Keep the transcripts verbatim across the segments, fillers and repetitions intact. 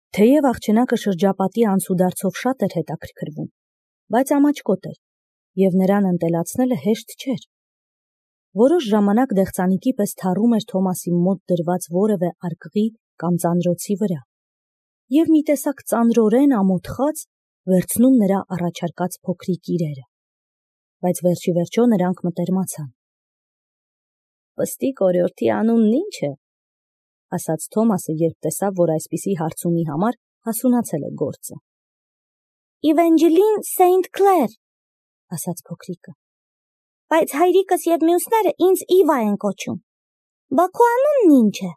Թեև աղջնակը շրջապատի անցուդարձով շատ էր հետաքրքրվում, բայց ամաչկոտ էր, և նրան ընտելացնելը հեշտ չէր։ Որոշ ժամանակ դեղցանիկի պես թառում էր Թոմասի մոտ դրված որևէ արկղի կամ ծանրոցի վրա, և մի տեսակ ծանրորեն ամոթխած վերցնում նրա առաջարկած փոքրիկ իրերը, բայց վերջի վերջո նրանք մտերմացան։ «Պստիկ օրիորդի անունն ի՞նչ է», ասաց Թոմասը, երբ տեսավ, որ այսպիսի հարցումի համար հասունացել է գործը։ «Իվենջելին Սեյնտ Քլեր», ասաց փոքրիկը, բայց հայրիկս և մյուսները ինձ Իվա են կոչում։ Բա քո անունն ի՞նչ է։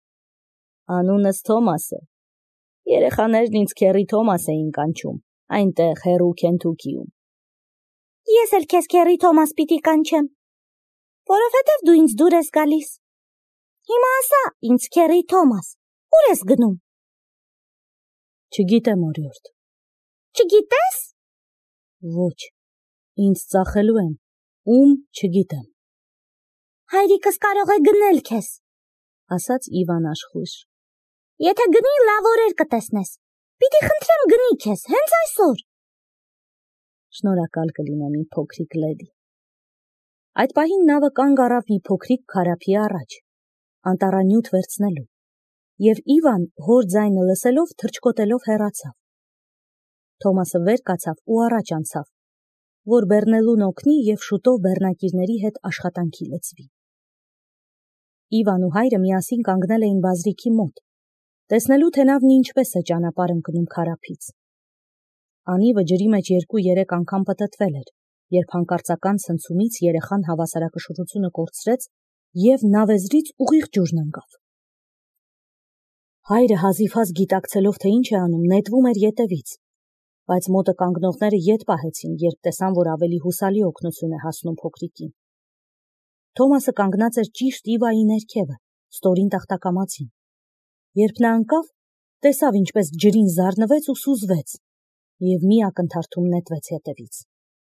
Անունս Թոմաս է։ Երեխաներն ինձ քեռի Թոմաս էին կանչում, այնտեղ հեռու Քենթուքիում։ Ես էլ քեզ քեռի Թոմաս պիտի կանչեմ, որովհետև դու ինձ դուր ես գալիս։ Հիմա ասա ինձ քեռի Թոմաս, ուր ես գնում։ Չգիտեմ, օրիորդ։ Չգիտես։ Ոչ, ինձ ծախելու եմ, ում չգիտեմ։ Հայրիկս կարող է գնել քեզ, ասաց Իվան աշխույժ։ Եթե գնի, լավ օրեր կտեսնես, պիտի խնդրեմ գնի քեզ, հենց այսօր։ Շնորհակալ կլինեմ, իմ փոքրիկ լեդի։ Այդ պահին նավը կանգ առավ մի փոքրիկ քարափի առաջ, անտառանյութ վերցնելու, և Իվան հոր ձայնը լսելով թռչկոտելով հեռացավ։ Թոմասը վեր կացավ ու առաջ անցավ, որ բեռնելուն օգնի և շուտով բեռնակիրների հետ աշխատանքի լծվի։ Իվան ու հայրը միասին կանգնել էին բազրիքի մոտ, տեսնելու թե նավն ինչպես է ճանապարհ ընկնում քարափից։ Անիվը ջրի մեջ երկու-երեք անգամ պտտվել էր, երբ հանկարծական ցնցումից երեխան հավասարակշռությունը կորցրեց և նավեզրից ուղիղ ջուրն ընկավ։ Հայրը հազիվհազ գիտակցելով, թե ինչ է անում, նետվում էր ետևից, բայց մոտը կանգնողները ետ պահեցին, երբ տեսան, որ ավելի հուսալի օգնություն է հասնում փոքրիկին։ Թոմասը կանգնած էր ճիշտ Իվայի ներքևը, ստորին տախտակամածին։ Երբ նա ընկավ, տեսավ, ինչպես ջրին զարնվեց ու սուզվեց, և մի ակնթարթում նետվեց ետևից։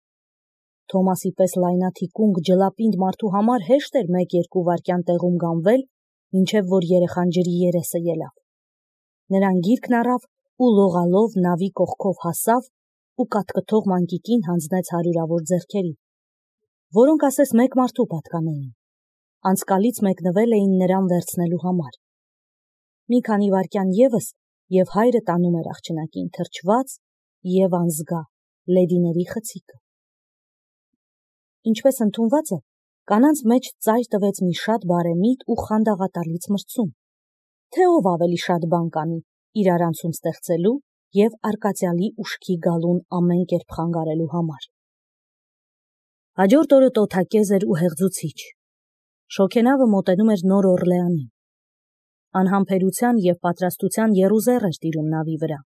Թոմասի պես լայնաթիկունք ջլապինդ մարդու համար հեշտ էր մեկ-երկու վայրկյան տեղում գանվել, մինչև որ երեխան ջրի երեսը ելավ։ Նրան գիրկն առավ ու լողալով նավի կողքով հասավ ու կատկթող մանկիկին հանձնեց հարյուրավոր ձեռքերի, որոնք ասես մեկ մարդու պատկանեին, անցկալից մեկնվել էին նրան վերցնելու համար։ Մի քանի վայրկյան ևս, և հայրը տանում էր աղջնակին թրջված և անզգա լեդիների խցիկը։ Ինչպես ընդունված է, կանանց մեջ ծայր տվեց մի շատ բարեմիտ ու խանդաղատալից մրցում, թե ով ավելի շատ բան կանի իրարանցում ստեղծելու և արկածյալի ուշքի գալուն ամեն կերպ խանգարելու համար։ Հաջորդ օրը տոթակեզ էր ու հեղձուցիչ։ Շոգենավը մոտենում էր Նոր Օրլեանին։ Անհամբերության և պատրաստության եռուզեռ էր տիրում նավի վրա։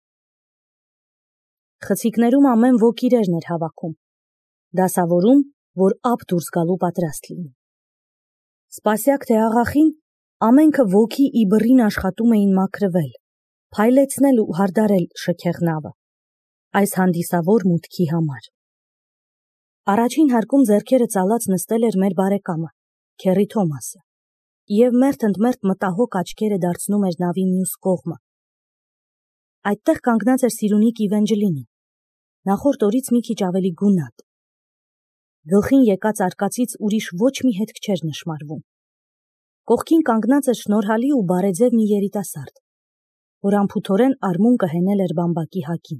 Խցիկներում ամեն ոք իրերն էր հավաքում, դասավորում, որ ափ դուրս գալու պատրաստ լինի։ Սպասյակ թե աղախին, ամենքը ոգի ի բռին աշխատում էին մաքրվել, փայլեցնել ու հարդարել շքեղ նավը, այս հանդիսավոր մուտքի համար։ Առաջին հարկում ձեռքերը ծալած նստել էր մեր բարեկամը, քեռի Թոմասը, և մերթ ընդ մերթ մտահոգ աչքերը դարձնում էր նավի մյուս կողմը։ Այդտեղ կանգնած էր Սիրունիկ Իվենջելինը, նախորդ օրից մի քիչ ավելի գունատ։ Գլխին եկած արկածից ուրիշ ոչ մի հետք չէր նշմարվում։ Կողքին կանգնած էր շնորհալի ու բարեձև մի երիտասարդ, որ անփութորեն արմունկը հենել էր բամբակի հակին։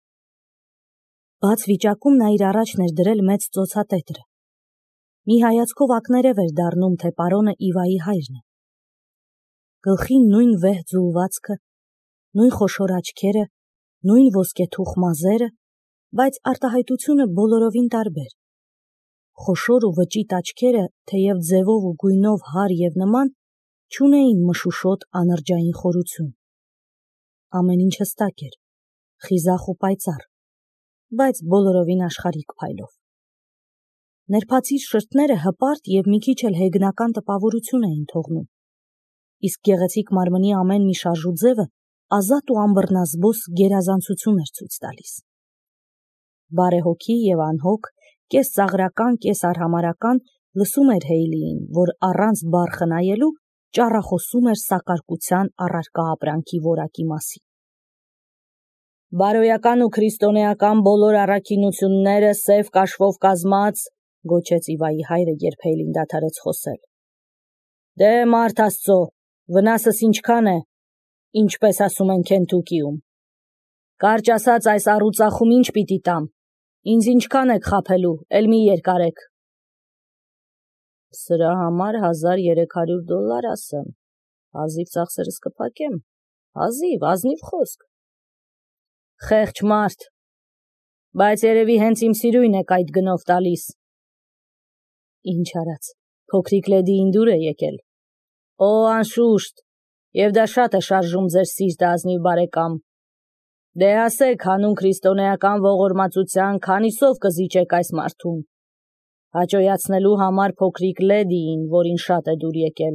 Բաց վիճակում նա իր առաջն էր դրել մեծ ծոցատետրը։ Մի հայացքով ակներև էր դառնում, թե պարոնը Իվայի հայրն է։ Գլխին նույն վեհ ձուլվածքը, նույն խոշոր աչքերը, նույն ոսկեթուխ մազերը, բայց արտահայտությունը բոլորովին տարբեր։ Խոշոր ու վճիտ աչքերը, թեև ձևով ու գույնով հար և նման, չունեին մշուշոտ անրջային խորություն։ Ամեն ինչ հստակ էր, խիզախ ու պայծառ, բայց բոլորովին աշխարհիկ փայլով։ Ներբացիր շրթները հպարտ և մի քիչ էլ հեգնական տպավորություն էին թողնում, իսկ գեղեցիկ մարմնի ամեն մի շարժ ու ձևը ազատ ու անբռնազբոս գերազանցություն էր ցույց տալիս։ Բարեհոգի և անհոգ, կես ծաղրական, կես արհամարհական լսում էր Հեյլիին, որ առանց բառ խնայելու ճառախոսում էր սակարկության առարկա ապրանքի որակի մասին։ Բարոյական ու քրիստոնեական բոլոր առաքինությունները սև կաշվով կազմած, գոչեց Իվայի հայրը, երբ Հեյլին դադարեց խոսել։ Դե մարդ աստծո, վնասս ինչքան է, ինչպես ասում են Քենթուկիում։ Կարճ ասած, այս առուծախում ինչ պիտի տամ, ինձ ինչքան եք խաբելու, էլ մի երկարեք։ Սրա համար հազար երեք հարյուր դոլար ասեմ, հազիվ ծախսերս կփակեմ, հազիվ, ազնիվ խոսք։ Խեղճ մարդ, բայց երևի հենց իմ սիրույն եք այդ գնով տալիս։ Ինչ արած, փոքրիկ լեդիին դուր է եկել։ Օ, անշուշտ, եւ դա շատ է շարժում ձեր սիրտը, ազնիվ բարեկամ։ Դե ասեք, հանուն քրիստոնեական ողորմածության քանիսով կզիջեք այս մարդուն, հաճոյացնելու համար փոքրիկ լեդիին, որին շատ է դուր եկել։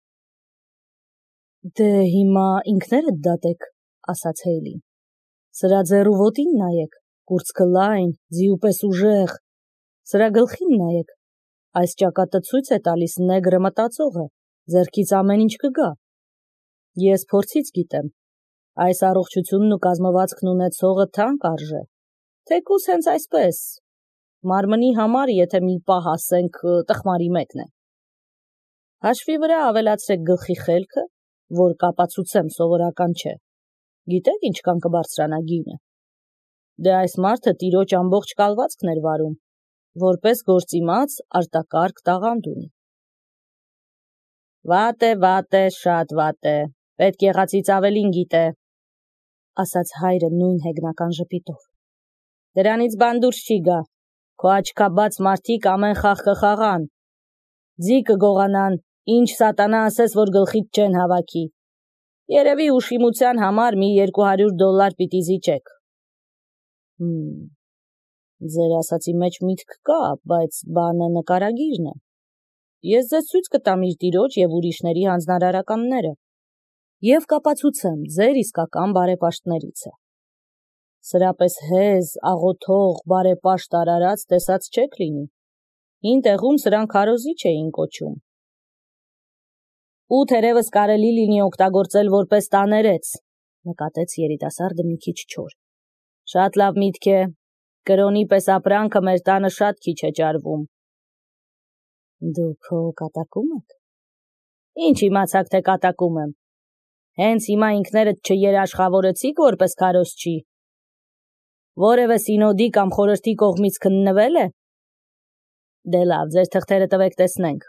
Դե հիմա ինքներդ դատեք, ասաց Հեյլին։ Սրա ձեռու ոտին նայեք, կուրծքը լայն, ձիու պես ուժեղ, սրա գլխին նայեք, այս ճակատը ցույց է տալիս նեգրը մտածող է, ձեռքից ամեն ինչ կգա։ Ես փորձից գիտեմ, այս առողջությունն ու կազմվածքն ունեցողը թանկ արժե, թեկուզ հենց այսպես, մարմնի համար, եթե մի պահ ասենք տխմարի մեկն է։ Հաշվի վրա ավելացրեք գլխի խելքը, որ կապացուցեմ սովորական չէ։ Գիտեք ինչքան կբարձրանա գինը։ Դե այս մարդը տիրոջ ամբողջ կալվածքն էր վարում, որպես գործիմաց արտակարգ տաղանդ ունի։ Վատ է, վատ է, շատ վատ է, պետք եղածից ավելին գիտե, ասաց հայրը նույն հեգնական ժպիտով։ Դրանից բան դուրս չի գա, քո աչքաբաց մարդիկ ամեն խաղ կխաղան, ձի կգողանան, ինչ սատանա ասես, որ գլխիդ չեն հավաքի։ Երևի ուշիմության համար մի երկու հարյուր դոլար պիտի զիջեք։ Հմ, ձեր ասացի մեջ միտք կա, բայց բանը նկարագիրն է։ Ես ձեզ ցույց կտամ իր տիրոջ եւ ուրիշների հանձնարարականները եւ կապացուցեմ, ձեր իսկական բարեպաշտներից է։ Սրա պես հեզ, աղոթող, բարեպաշտ արարած տեսած չեք լինի։ Հին տեղում սրան քարոզիչ էին կոչում։ Ու թերևս կարելի լինի օգտագործել որպես տաներեց, նկատեց երիտասարդը մի քիչ չոր։ Շատ լավ միտք է, կրոնի պես ապրանքը մեր տանը շատ քիչ է ջարվում։ Դուք կատակում եք։ Ինչ իմացաք, թե կատակում եմ։ Հենց հիմա ինքներդ չերաշխավորեցիք որպես քարոզչի։ Որևէ սինոդի կամ խորհրդի կողմից քննվել է։ Դե լավ, ձեր թղթերը տվեք տեսնենք։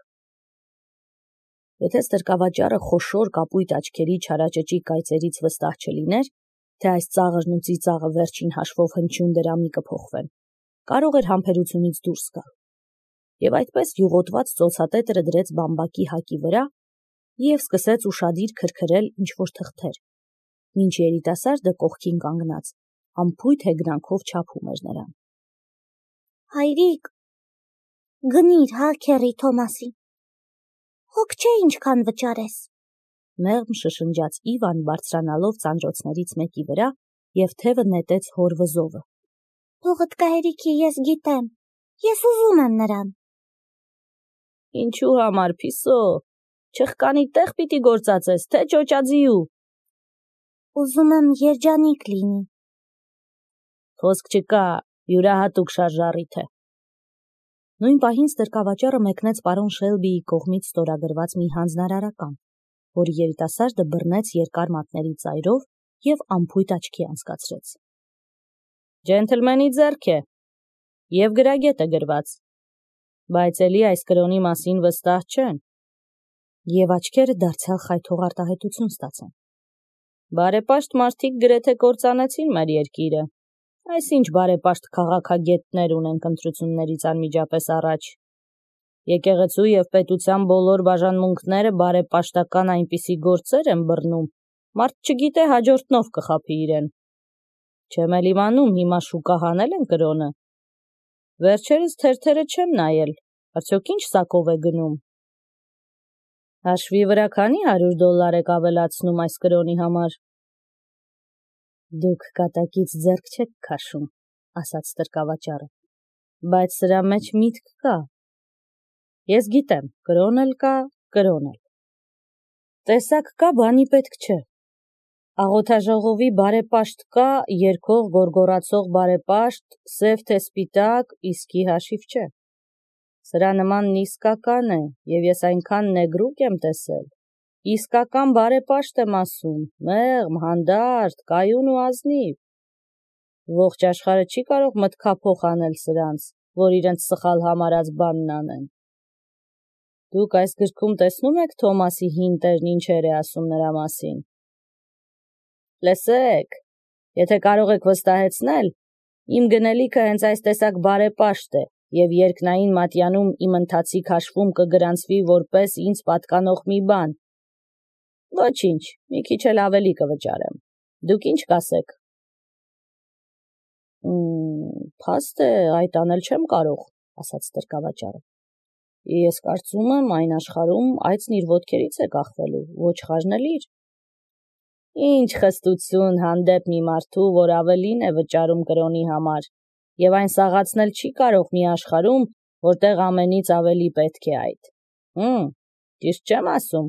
Եթե ստրկավաճառը խոշոր կապույտ աչքերի չարաճճի կայծերից վստահ չլիներ, թե այս ծաղրն ու ծիծաղը վերջին հաշվով հնչյուն դրամի կփոխվեն, կարող էր համբերությունից դուրս գալ։ Եվ այդպես յուղոտված ծոցատետրը դրեց բամբակի հակի վրա և սկսեց ուշադիր քրքրել ինչ-որ թղթեր, մինչ երիտասարդը կողքին կանգնած, անփույթ հեգնանքով չափում էր նրան։ Հայրիկ, գնիր, հա, քեռի Թոմասին։ Հոգ չէ ինչքան վճարես, մեղմ շշնջաց Իվան բարձրանալով ծանրոցներից մեկի վրա և թևը նետեց հոր վզովը։ Փողդ կա հերիքի, ես գիտեմ, ես ուզում եմ նրան։ Ինչու համար, փիսո, չխկանի տեղ պիտի գործածես, թե ճոճաձիու։ Ուզում եմ երջանիկ լինի։ Խոսք չկա, յուրահատուկ շարժառիթ է։ Նույն պահին ստրկավաճառը մեկնեց պարոն Շելբիի կողմից ստորագրված մի հանձնարարական, որի երիտասարդը բռնեց երկար մատների ծայրով և անփույթ աչքի անցկացրեց։ Ջենթլմենի ձեռք է, և գրագետ է գրված, բայց էլի այս կրոնի մասին վստահ չեն, և աչքերը դարձյալ խայթող արտահայտություն ստացան։ Բարեպաշտ մարդիկ գրեթե կործանեցին մեր երկիրը, այսինչ բարեպաշտ քաղաքագետներ ունենք ընտրություններից անմիջապես առաջ։ Եկեղեցու և պետության բոլոր բաժանմունքները բարեպաշտական այնպիսի գործեր են բռնում, մարդ չգիտե հաջորդնով կխաբի իրեն։ Չեմ էլ իմանում, հիմա շուկա հանել են կրոնը։ Վերջերս թերթերը չեմ նայել, արդյոք ինչ սակով է գնում։ Հաշվի վրա քանի հարյուր դոլար եք ավելացնում այս կրոնի համար։ Դուք կատակից ձեռք չեք քաշում, ասաց ստրկավաճառը, բայց սրա մեջ միտք կա։ Ես գիտեմ, կրոն էլ կա, կրոն էլ։ Տեսակ կա, բանի պետք չէ։ Աղոթաժողովի բարեպաշտ կա, երգող գորգորացող բարեպաշտ, սև թե սպիտակ, իսկի հաշիվ չէ։ Սրա նմանն իսկական է, և ես այնքան նեգրուկ եմ տեսել։ Իսկական բարեպաշտ եմ ասում, մեղմ, հանդարտ, կայուն ու ազնիվ։ Ողջ աշխարհը չի կարող մտքափոխ անել սրանց, որ իրենց սխալ համարած բանն անեն։ Դուք այս գրքում տեսնում եք Թոմասի հին տերն ինչեր է ասում նրա մասին։ Լսեք, եթե կարող եք վստահեցնել, իմ գնելիքը հենց այս տեսակ բարեպաշտ է, և երկնային մատյանում իմ ընթացիկ հաշվում կգրանցվի որպես ինձ պատկանող մի բան։ Ոչինչ, մի քիչ էլ ավելի կվճարեմ։ Դուք ինչ կասեք։ Փաստ է, այդ անել չեմ կարող, ասաց տրկավաճառը։ Ես կարծում եմ, այն աշխարհում այծն իր ոտքերից է կախվելու, ոչ խաժնելիր։ Ինչ խստություն հանդեպ մի մարդու, որ ավելին է վճարում կրոնի համար, և այն սաղացնել չի կարող մի աշխարհում, որտեղ ամենից ավելի պետք է այդ։ Հմ, ճիշտ չեմ ասում։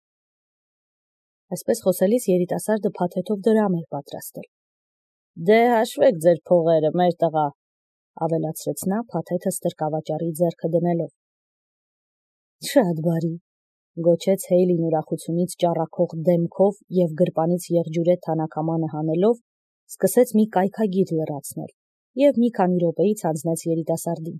Այսպես խոսելիս երիտասարդը փաթեթով դրամ էր պատրաստել։ Դե հաշվեք ձեր փողերը, մեր տղա, ավելացրեց նա փաթեթը ստրկավաճառի ձեռքը դնելով։ Շատ բարի, գոչեց Հեյլին ուրախությունից ճառակող դեմքով և գրպանից եղջյուրե թանաքամանը հանելով, սկսեց մի կայքագիր լրացնել և մի քանի րոպեից հանձնեց երիտասարդին։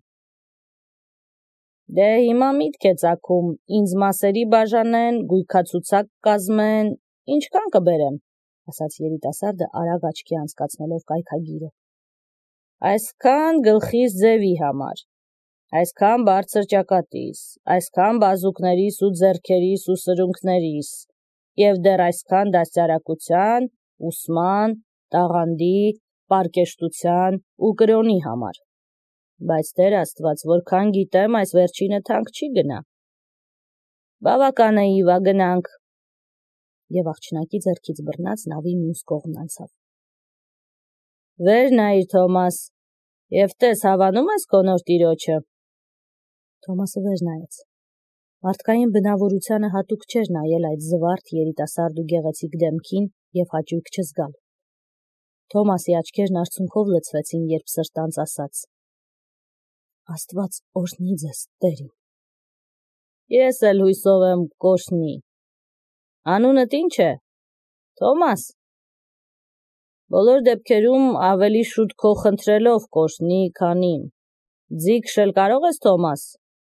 Դե հիմա միտք է ծագում, ինձ մասերի բաժանեն, գույքացուցակ կազմեն, ինչքան կբերեմ, ասաց երիտասարդը արագ աչքի անցկացնելով կայքագիրը։ Այսքան գլխիս ձևի համար, այսքան բարձր ճակատիս, այսքան բազուկներիս ու ձեռքերիս ու սրունքներիս, և դեռ այսքան դաստիարակության, ուսման, տաղանդի, պարկեշտության ու կրոնի համար։ Բայց Տեր Աստված, որքան գիտեմ, այս վերջինը թանկ չի գնա։ Բավական է, Իվա, գնանք։ Եվ աղջնակի ձեռքից բռնած նավի մյուս կողմն անցավ։ Վեր նայիր, Թոմաս, և տես հավանում ես քո նոր տիրոջը։ Թոմասը վեր նայեց։ Մարդկային բնավորությանը հատուկ չէր նայել այդ զվարթ երիտասարդ ու գեղեցիկ դեմքին և հաճույք չզգալ։ Թոմասի աչքերն արցունքով լցվեցին, երբ սրտանց ասաց. Աստված օրհնի ձեզ, Տերին։ Ես էլ հույսով եմ կօրհնի։ Անունդ ինչ է։ Թոմաս։ Բոլոր դեպքերում ավելի շուտ քո խնդրելով կօրհնի, քան իմ։ Ձիգ-շել կարող ես, Թոմաս։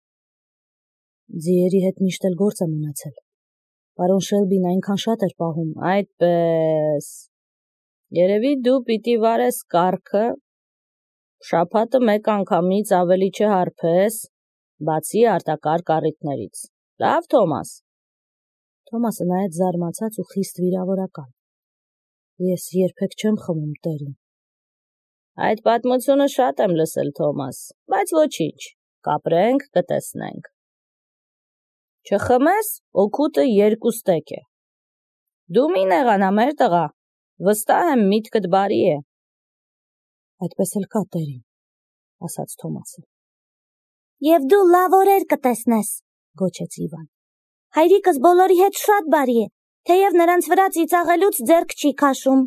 Ձիերի հետ միշտ էլ գործ եմ ունեցել։ Պարոն Շելբին այնքան շատ էր պահում, այդպես։ Երևի դու պիտի վարես կառքը, շաբաթը մեկ անգամից ավելի չհարբես, բացի արտակարգ առիթներից։ Լավ, Թոմաս։ Թոմասը նայեց զարմացած ու խիստ վիրավորական։ Ես երբեք չեմ խմում, Տերին։ Այդ պատմությունը շատ եմ լսել, Թոմաս, բայց ոչինչ, կապրենք, կտեսնենք։ Չխմես, օգուտը երկու ստեկ է։ Դու մի նեղանա, մեր տղա, վստահ եմ միտքդ բարի է։ Այդպես էլ կա, Տերին, ասաց Թոմասը։ Եվ դու լավ օրեր կտեսնես, գոչեց Իվան։ Հայրիկս բոլորի հետ շատ բարի է, թեև նրանց վրա ծիծաղելուց ձեռք չի քաշում։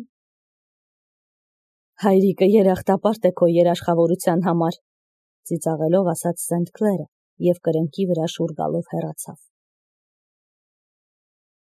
Հայրիկը երախտապարտ է քո երաշխավորության համար, ծիծաղելով ասաց Սենթ Քլերը և կրնկի վրա շուռ գալով հեռացավ։